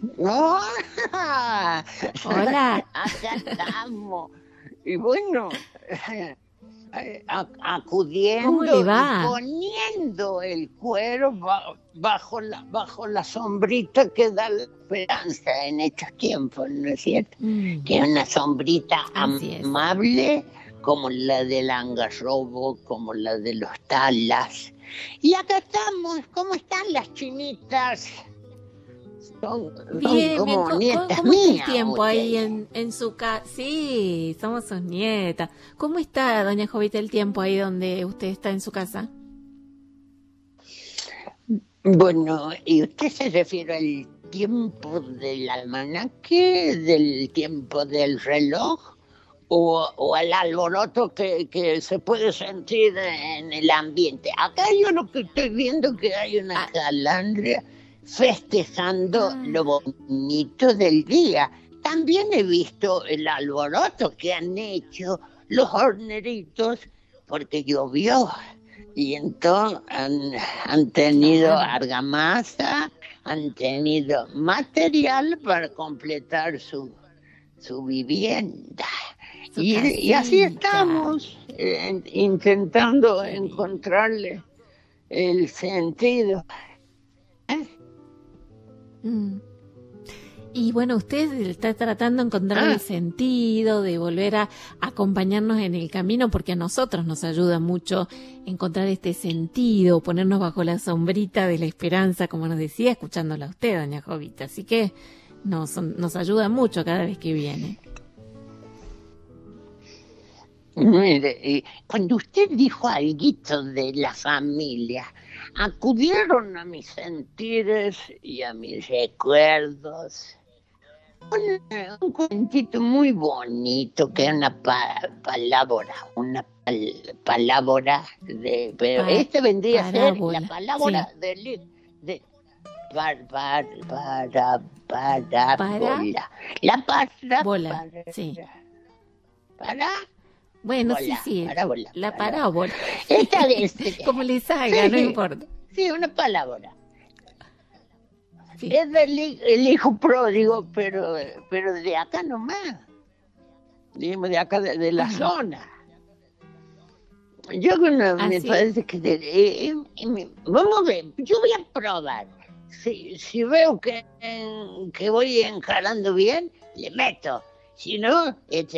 No, Hola. acá estamos. Y bueno, ¿Cómo le acudiendo y va? poniendo el cuero bajo la sombrita que da la esperanza en estos tiempos, ¿no es cierto? Mm, Que es una sombrita así es. amable como la del angarrobo, como la de los talas. Y acá estamos. ¿Cómo están las chinitas? Son Bien, bien. como nietas ¿Cómo está el mías tiempo ahí ustedes. en su casa? Sí, somos sus nietas. ¿Cómo está, doña Jovita, el tiempo ahí donde usted está en su casa? Bueno, ¿y usted se refiere al tiempo del almanaque, del tiempo del reloj o al alboroto que se puede sentir en el ambiente? Acá yo lo que estoy viendo es que hay una Ah, calandria festejando lo ah, bonito del día. También he visto el alboroto que han hecho los horneritos porque llovió. Y entonces han tenido claro, argamasa, han tenido material para completar su vivienda. su Y así casita. estamos, intentando Qué lindo. encontrarle el sentido. ¿Eh? Mm. Y bueno, usted está tratando de encontrar el Ah, sentido, de volver a acompañarnos en el camino, porque a nosotros nos ayuda mucho encontrar este sentido, ponernos bajo la sombrita de la esperanza, como nos decía, escuchándola a usted, doña Jovita. Así que nos ayuda mucho cada vez que viene. mire, cuando usted dijo algo de la familia, acudieron a mis sentires y a mis recuerdos. Un cuentito muy bonito que es una palabra pero Pa- este vendría a ser la parábola, palabra sí. de parábola. Parábola, La para, sí. para, Bueno, sí, bola, sí, parábola, la parábola. parábola. Esta es, Como le salga, no sí, importa. sí, una palabra. Sí. Es el hijo pródigo, pero de acá nomás, digamos, de acá de la Ajá, zona. Yo me así. parece que vamos a ver, yo voy a probar. Si veo que voy encarando bien, le meto. Si no,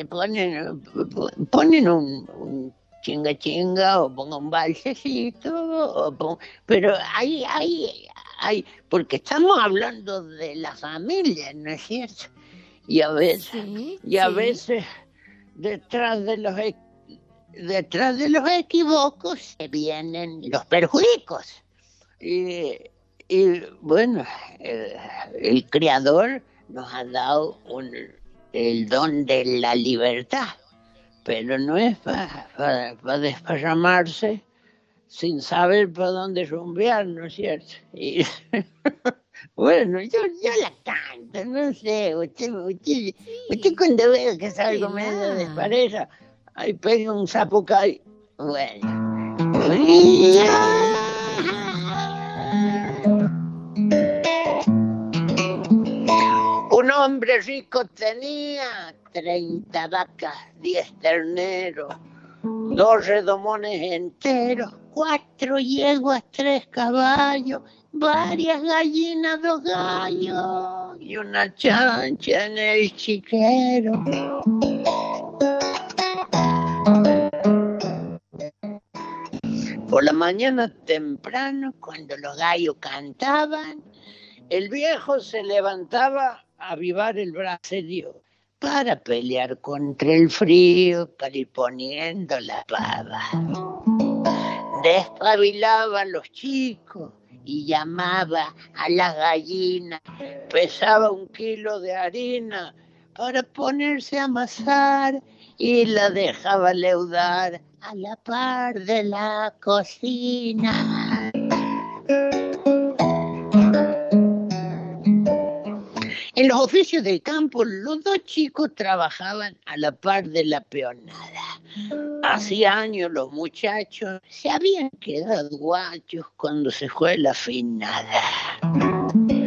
ponen un chinga chinga o pongo un balsecito, pero porque estamos hablando de la familia, ¿no es cierto? Y a veces, Sí, y a sí. veces detrás de detrás de los equívocos se vienen los perjudicos. Y, y bueno, eh, el Creador nos ha dado el don de la libertad, pero no es para desparramarse sin saber para dónde rumbear, ¿no es cierto? Y, bueno, yo la canto, no sé, usted Sí, cuando vea que salgo medio cántela. despareja, ahí pega un zapucay. Bueno. Sí. Un hombre rico tenía 30 vacas, 10 terneros, 2 redomones enteros, 4 yeguas, 3 caballos, varias gallinas, 2 gallos y una chancha en el chiquero. Por la mañana temprano, cuando los gallos cantaban, el viejo se levantaba a avivar el braserío para pelear contra el frío, para ir poniendo la pava. Despabilaba a los chicos y llamaba a las gallinas. Pesaba 1 kilo de harina para ponerse a amasar y la dejaba leudar a la par de la cocina. En los oficios del campo, los 2 chicos trabajaban a la par de la peonada. Hacía años los muchachos se habían quedado guachos cuando se fue la finada.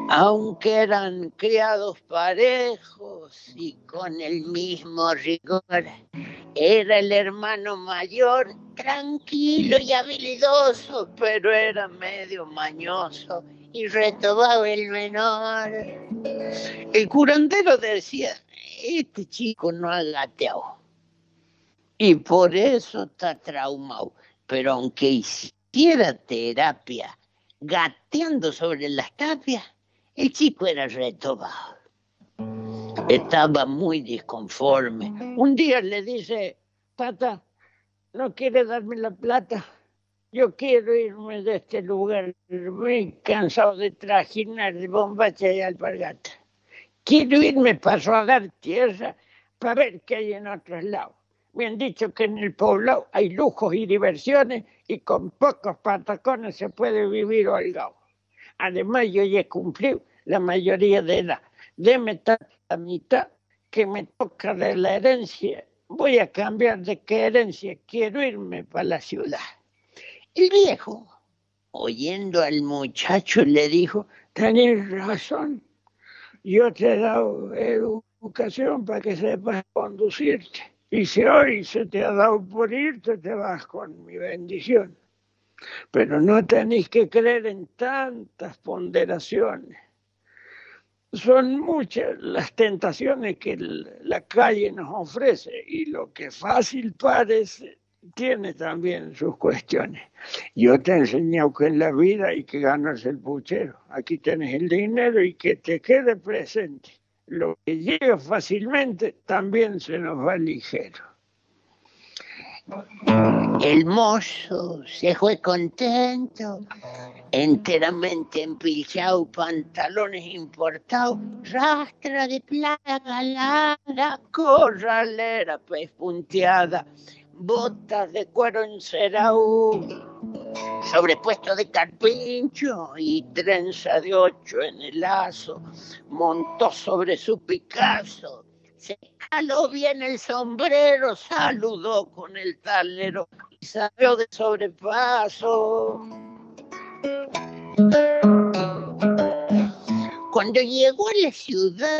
aunque eran criados parejos y con el mismo rigor. Era el hermano mayor, tranquilo y habilidoso, pero era medio mañoso y retobaba el menor. El curandero decía, este chico no ha gateado y por eso está traumado, pero aunque hiciera terapia gateando sobre las tapias, el chico era retobado. Estaba muy disconforme. Un día le dice, Tata, ¿no quiere darme la plata? Yo quiero irme de este lugar, muy cansado de trajinar de bombacha y alpargata. Quiero irme para rodar tierra, para ver qué hay en otros lados. Me han dicho que en el poblado hay lujos y diversiones y con pocos patacones se puede vivir holgado. Además, yo ya he cumplido la mayoría de edad. Deme la mitad que me toca de la herencia. Voy a cambiar de qué herencia. Quiero irme para la ciudad. El viejo, oyendo al muchacho, le dijo, tenés razón. Yo te he dado educación para que sepas conducirte. Y si hoy se te ha dado por irte, te vas con mi bendición. Pero no tenéis que creer en tantas ponderaciones. Son muchas las tentaciones que la calle nos ofrece y lo que fácil parece tiene también sus cuestiones. Yo te he enseñado que en la vida hay que ganarse el puchero. Aquí tienes el dinero y que te quede presente. Lo que llega fácilmente también se nos va ligero. El mozo se fue contento, enteramente empilchado, pantalones importados, rastra de plata galada, corralera pespunteada, botas de cuero encerado, sobrepuesto de carpincho y trenza de 8 en el lazo, montó sobre su Picasso, se caló bien el sombrero, saludó con el talero y salió de sobrepaso. Cuando llegó a la ciudad,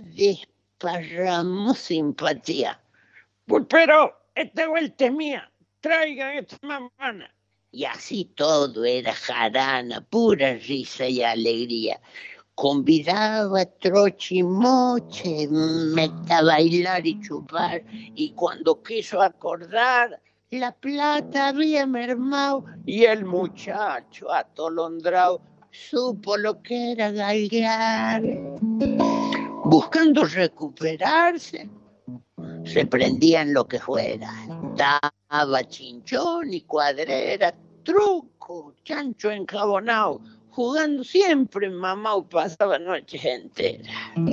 desparramó simpatía. Pero esta vuelta es mía, traigan esta mamana. Y así todo era jarana, pura risa y alegría. Convidaba troche y moche, mete a bailar y chupar, y cuando quiso acordar, la plata había mermado, y el muchacho atolondrado supo lo que era galgar. Buscando recuperarse, se prendía en lo que fuera. Daba chinchón y cuadrera, truco, chancho enjabonado, jugando siempre mamá pasaba noches enteras.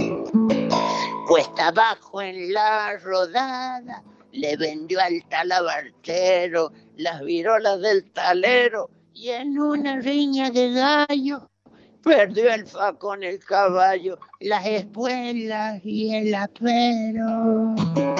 Cuesta abajo en la rodada, le vendió al talabartero las virolas del talero y en una riña de gallo perdió el facón el caballo, las espuelas y el apero.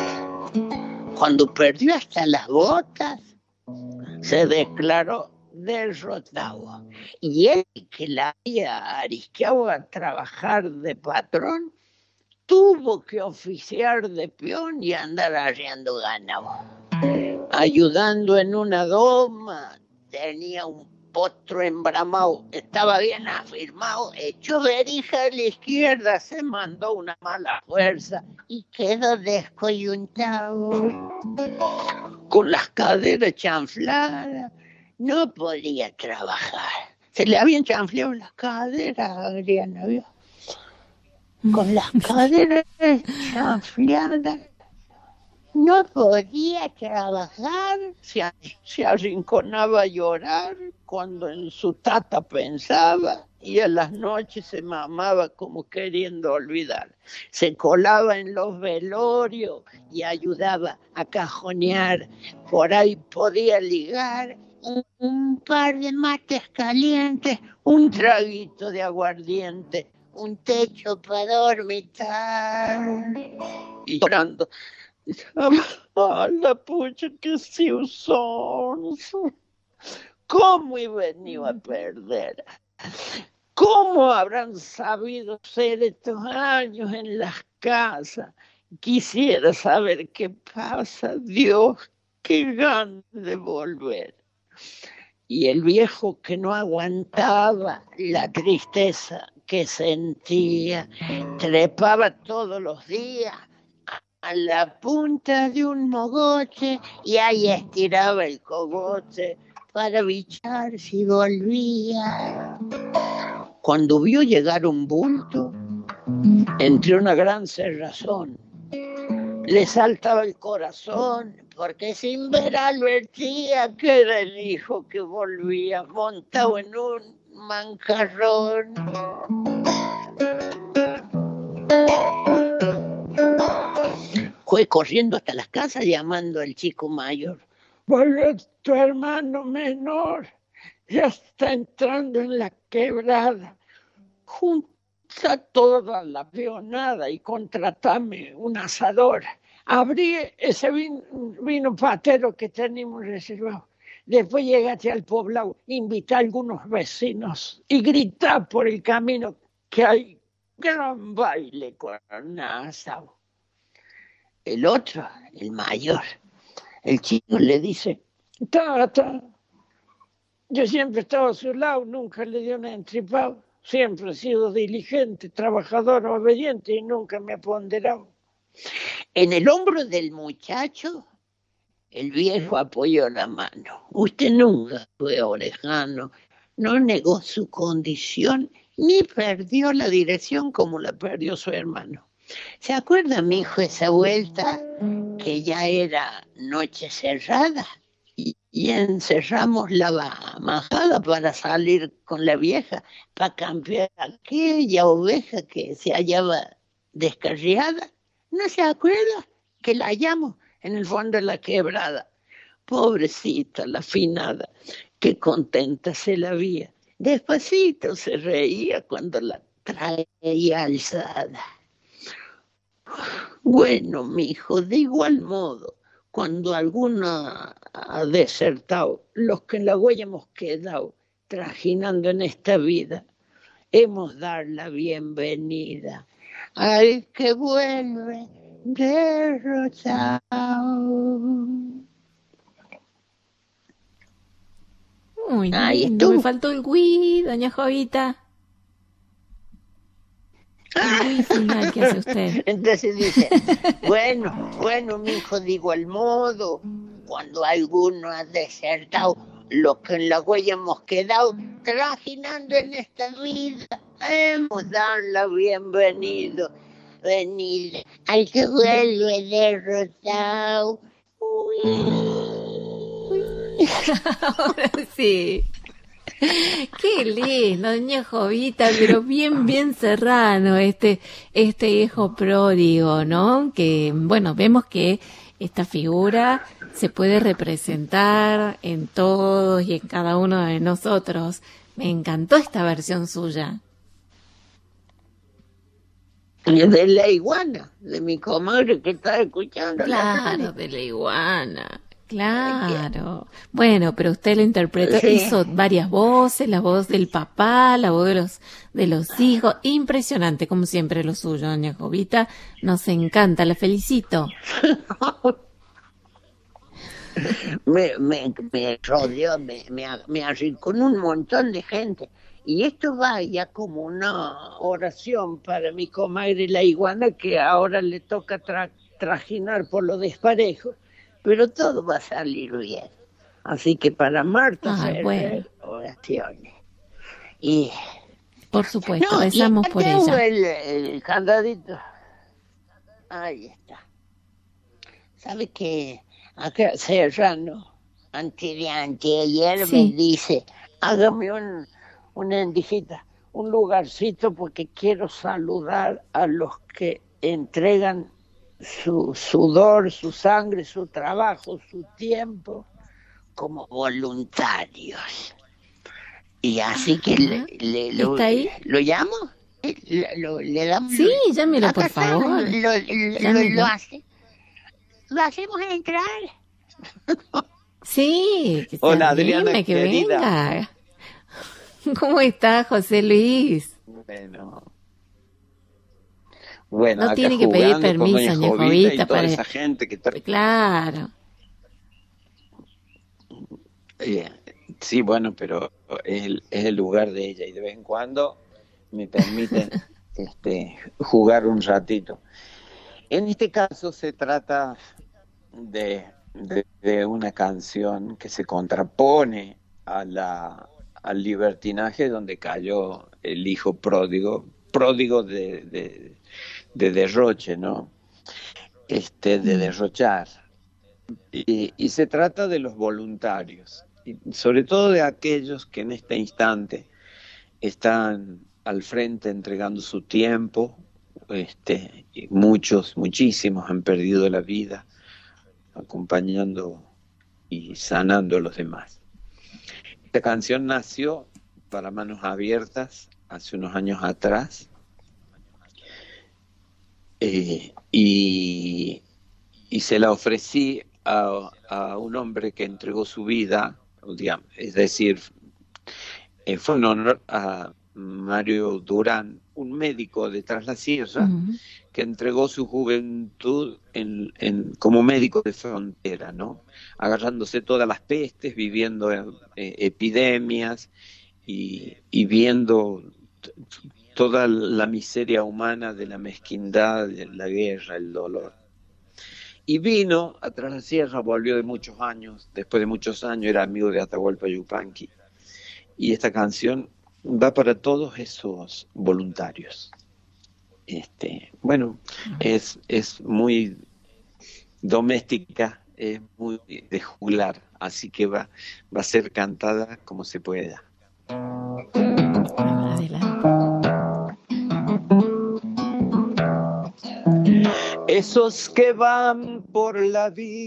Cuando perdió hasta las botas, se declaró derrotado. Y él, que la había arisqueado a trabajar de patrón, tuvo que oficiar de peón y andar arriando ganado. Ayudando en una doma, tenía un potro embramado, estaba bien afirmado, echó verija a la izquierda, se mandó una mala fuerza y quedó descoyuntado. Con las caderas chanfladas, no podía trabajar. Se le habían chanfleado las caderas a Adriana, ¿vio? Con las caderas chanfleadas, no podía trabajar, se arrinconaba a llorar cuando en su tata pensaba y a las noches se mamaba como queriendo olvidar. Se colaba en los velorios y ayudaba a cajonear. Por ahí podía ligar un par de mates calientes, un traguito de aguardiente, un techo para dormitar. Y llorando. La pucha que se usó. ¿Cómo he venido a perder? ¿Cómo habrán sabido ser estos años en las casas? Quisiera saber qué pasa, Dios, qué ganas de volver. Y el viejo, que no aguantaba la tristeza que sentía, trepaba todos los días a la punta de un mogote y ahí estiraba el cogote para bichar si volvía. Cuando vio llegar un bulto, entre una gran cerrazón, le saltaba el corazón, porque sin ver advertía que era el hijo que volvía montado en un mancarrón. Fue corriendo hasta las casas llamando al chico mayor. Volvió tu hermano menor, ya está entrando en la quebrada. Junta toda la peonada y contratame un asador. Abrí ese vino patero que tenemos reservado. Después llegate al poblado, invita a algunos vecinos y grita por el camino que hay gran baile con asado. El otro, el mayor, el chico le dice, Tata, yo siempre he estado a su lado, nunca le di una entripada. Siempre he sido diligente, trabajador, obediente y nunca me ha ponderado. En el hombro del muchacho, el viejo apoyó la mano. Usted nunca fue orejano, no negó su condición, ni perdió la dirección como la perdió su hermano. ¿Se acuerda, mi hijo, esa vuelta que ya era noche cerrada? Y encerramos la majada para salir con la vieja, para cambiar aquella oveja que se hallaba descarriada. ¿No se acuerda? Que la hallamos en el fondo de la quebrada. Pobrecita, la finada, qué contenta se la veía. Despacito se reía cuando la traía alzada. Bueno, mijo, de igual modo, cuando alguno ha desertado, los que en la huella hemos quedado trajinando en esta vida, hemos dar la bienvenida al que vuelve derrotado. Muy lindo, me faltó el güey, doña Jovita. El güey final que hace usted. Entonces dice, bueno, mi hijo, de igual modo, cuando alguno ha desertado, los que en la huella hemos quedado trajinando en esta vida, hemos dado la bienvenida al que vuelve derrotado. Ahora sí. Qué lindo, doña Jovita, pero bien serrano este hijo pródigo, ¿no? Que, bueno, vemos que esta figura se puede representar en todos y en cada uno de nosotros. Me encantó esta versión suya. De la iguana, de mi comadre que está escuchando. Claro, de la iguana. Claro. Bueno, pero usted lo interpretó, sí. Hizo varias voces, la voz del papá, la voz de los hijos. Impresionante, como siempre, lo suyo, doña Jovita. Nos encanta, la felicito. me rodeó, me arrincó con un montón de gente. Y esto va ya como una oración para mi comadre la iguana, que ahora le toca trajinar por lo desparejo. Pero todo va a salir bien. Así que para Marta, bueno. Oraciones. Y por supuesto, rezamos por ella. El candadito. Ahí está. ¿Sabe que acá Serrano, anteayer, sí, me dice, hágame una endijita, un lugarcito, porque quiero saludar a los que entregan su sudor, su sangre, su trabajo, su tiempo como voluntarios. Y así que lo llamo, le damos. Sí, llámelo, por favor. Lo hacemos entrar. Sí, hola, Adriana, que querida. Venga. ¿Cómo está José Luis? Bueno, no acá tiene que pedir permiso, doña Jovita, y toda esa gente que está... Claro. Sí, bueno, pero es el lugar de ella y de vez en cuando me permiten jugar un ratito. En este caso se trata de una canción que se contrapone al libertinaje donde cayó el hijo pródigo de derroche, ¿no? De derrochar. Y se trata de los voluntarios, y sobre todo de aquellos que en este instante están al frente entregando su tiempo, y muchísimos han perdido la vida acompañando y sanando a los demás. Esta canción nació para Manos Abiertas hace unos años atrás, y se la ofrecí a un hombre que entregó su vida, digamos, es decir, fue en honor a Mario Durán, un médico de Tras la Sierra, que entregó su juventud como médico de frontera, ¿no? Agarrándose todas las pestes, viviendo epidemias y viendo toda la miseria humana de la mezquindad, de la guerra, el dolor. Y vino a Tras la Sierra, volvió después de muchos años, era amigo de Atahualpa Yupanqui. Y esta canción va para todos esos voluntarios. Bueno, es muy doméstica, es muy de jugular, así que va a ser cantada como se pueda. Adelante. Esos que van por la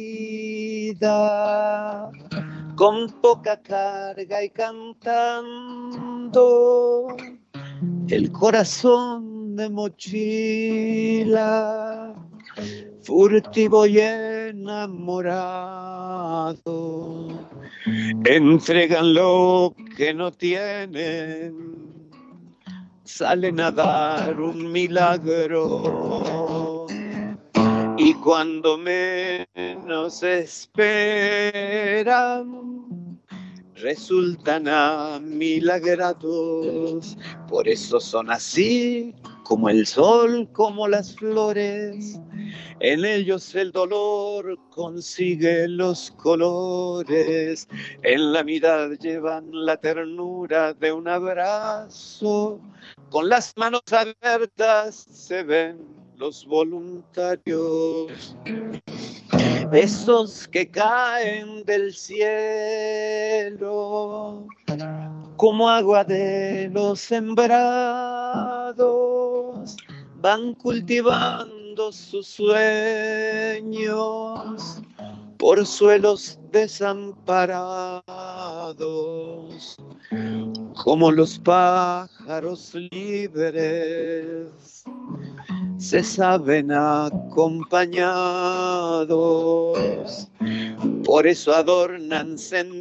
vida con poca carga y cantando, el corazón de mochila, furtivo y enamorado, entregan lo que no tienen, salen a dar un milagro. Y cuando menos esperan, resultan amilagrados. Por eso son así, como el sol, como las flores. En ellos el dolor consigue los colores. En la mirada llevan la ternura de un abrazo. Con las manos abiertas se ven los voluntarios, esos que caen del cielo como agua de los sembrados, van cultivando sus sueños por suelos desamparados, como los pájaros libres se saben acompañados, por eso adornan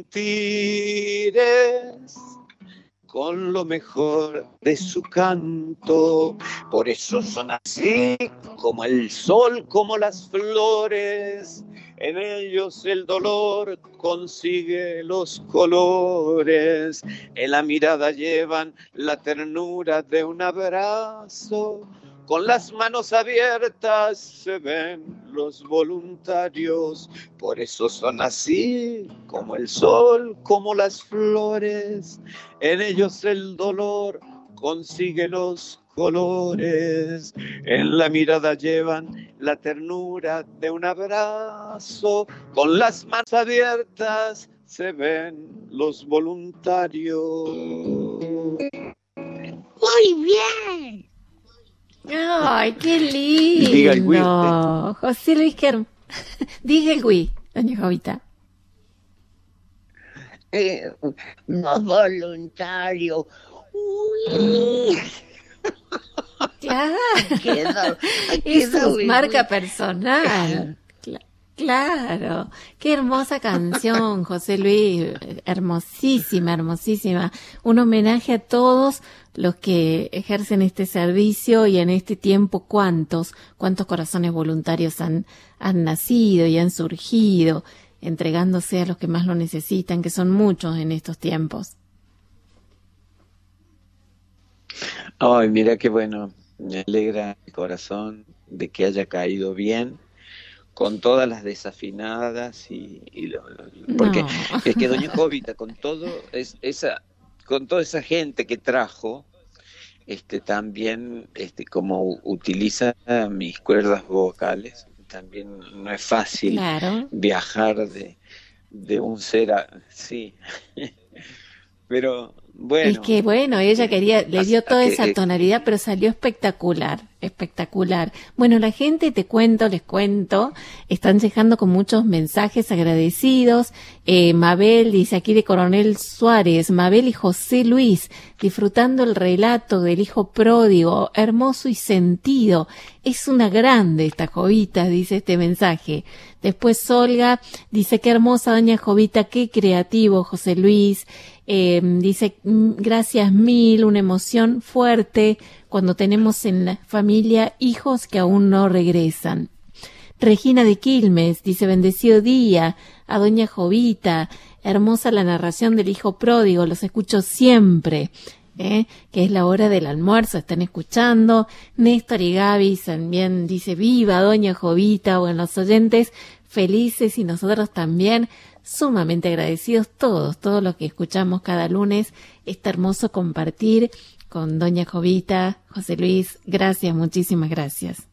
sentires con lo mejor de su canto. Por eso son así, como el sol, como las flores. En ellos el dolor consigue los colores. En la mirada llevan la ternura de un abrazo. Con las manos abiertas se ven los voluntarios, por eso son así, como el sol, como las flores. En ellos el dolor consigue los colores. En la mirada llevan la ternura de un abrazo. Con las manos abiertas se ven los voluntarios. Muy bien. ¡Ay, qué lindo! Diga el Wii. José Luis Querm. Diga el Wii, doña Jovita. Los voluntarios. Uy. Claro. Quedó Es su muy marca bien. personal. Claro. Claro, qué hermosa canción, José Luis, hermosísima, hermosísima. Un homenaje a todos los que ejercen este servicio y en este tiempo cuántos corazones voluntarios han nacido y han surgido, entregándose a los que más lo necesitan, que son muchos en estos tiempos. Ay, mira qué bueno, me alegra el corazón de que haya caído bien, con todas las desafinadas porque No. es que doña Jovita con toda esa gente que trajo, también como utiliza mis cuerdas vocales, también no es fácil Claro. viajar de un ser a sí. Pero bueno, Es que bueno, ella le dio toda que, esa tonalidad, pero salió espectacular, espectacular. Bueno, la gente, les cuento, están llegando con muchos mensajes agradecidos. Mabel dice aquí de Coronel Suárez, Mabel y José Luis, disfrutando el relato del hijo pródigo, hermoso y sentido. Es una grande esta Jovita, dice este mensaje. Después Olga dice, qué hermosa doña Jovita, qué creativo José Luis. Dice, gracias mil, una emoción fuerte cuando tenemos en la familia hijos que aún no regresan. Regina de Quilmes dice, bendecido día a doña Jovita, hermosa la narración del hijo pródigo, los escucho siempre, que es la hora del almuerzo, están escuchando. Néstor y Gaby también dice, viva doña Jovita, bueno, los oyentes felices y nosotros también sumamente agradecidos todos los que escuchamos cada lunes este hermoso compartir con doña Jovita. José Luis, gracias, muchísimas gracias.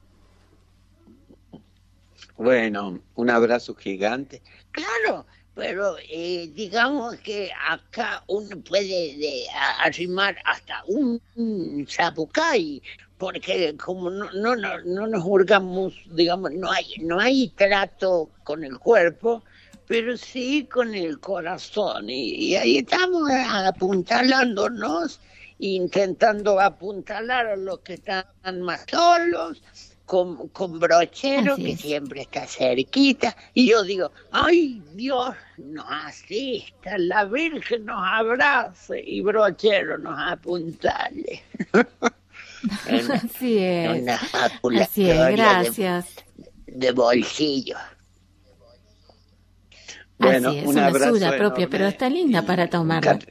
bueno, un abrazo gigante. Claro, pero digamos que acá uno puede arrimar hasta un zapucay, porque como no nos hurgamos, digamos, no hay trato con el cuerpo, pero sí con el corazón, y ahí estamos apuntalándonos, intentando apuntalar a los que están más solos, con Brochero, Así que es. siempre está cerquita, y yo digo, ay, Dios nos asista, la Virgen nos abrace, y Brochero nos apuntale. Así es, Una así es, jaculatoria gracias. de bolsillo. Bueno, Así es, un una abrazo suya propia, enorme pero está linda y para tomarla.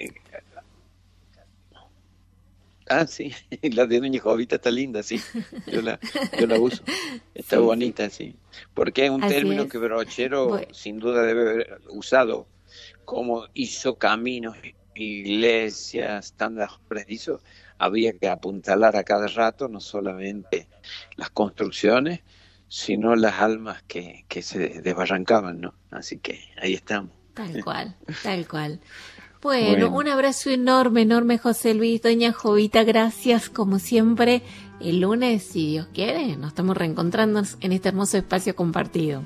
Ah, sí, la de doña Jovita está linda, sí. Yo la uso. Está Sí, bonita, sí. Porque es un así término es. que Brochero Bueno, sin duda debe haber usado, como hizo caminos, iglesias, tantas obras hizo, había que apuntalar a cada rato, no solamente las construcciones, sino las almas que se desbarrancaban, ¿no? Así que ahí estamos. tal cual, tal cual. Bueno, Bueno, un abrazo enorme, enorme, José Luis, doña Jovita, gracias como siempre. El lunes, si Dios quiere, nos estamos reencontrando en este hermoso espacio compartido.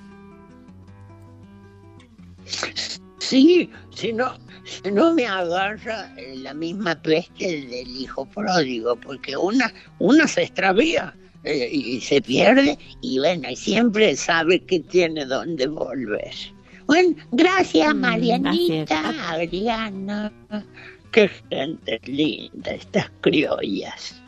Sí, si no me agarra la misma peste del hijo pródigo, porque una se extravía y se pierde, y bueno, y siempre sabe que tiene dónde volver. Bueno, gracias Así es. Marianita, Adriana, qué gente linda estas criollas.